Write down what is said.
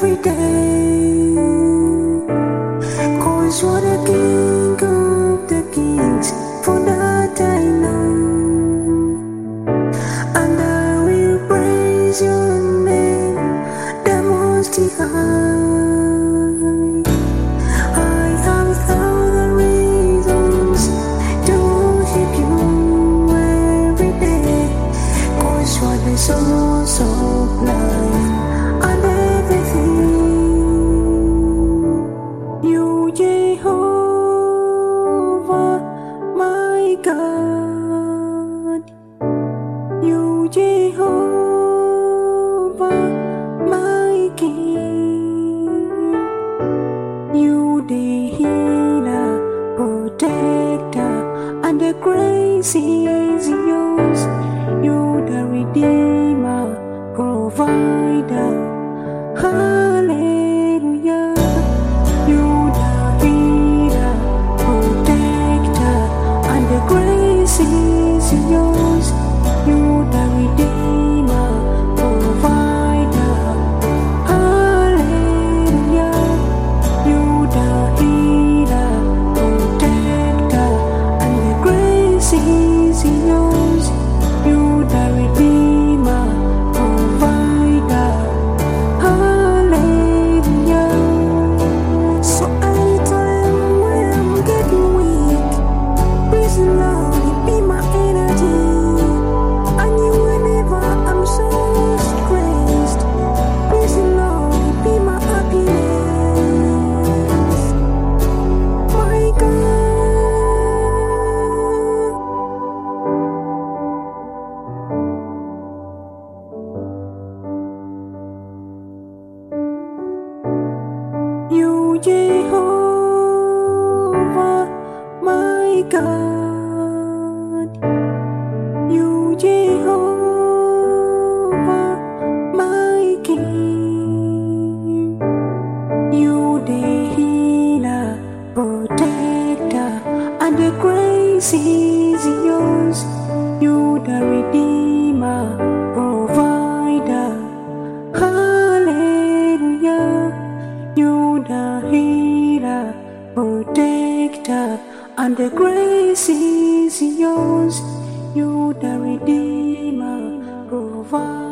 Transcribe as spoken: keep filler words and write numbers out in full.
every day. 'Cause you're the King of the kings, for that I know. And I will praise your name, the Most High. I have a thousand reasons to worship you every day. 'Cause you're the source of life and everything. You, Jehovah, my God. You, Jehovah, my King. You, the healer, protector, and the grace is yours. You, the redeemer, provider. Hallelujah. You, the healer, protector, and the grace is yours. You, the redeemer, provider. Hallelujah. You, the healer, protector, and the grace is yours. You, the redeemer, provider. Hallelujah. So anytime when I'm getting weak, praise the Lord, it be my energy. And you whenever I'm so stressed, praise the Lord, it be my happiness. My God. You, Jehovah, my God. You, Jehovah, my King. You, the healer, protector, and the grace is yours. You, the redeemer, provider. Hallelujah. You, the healer, protector, and the grace is yours. You, the redeemer, provider.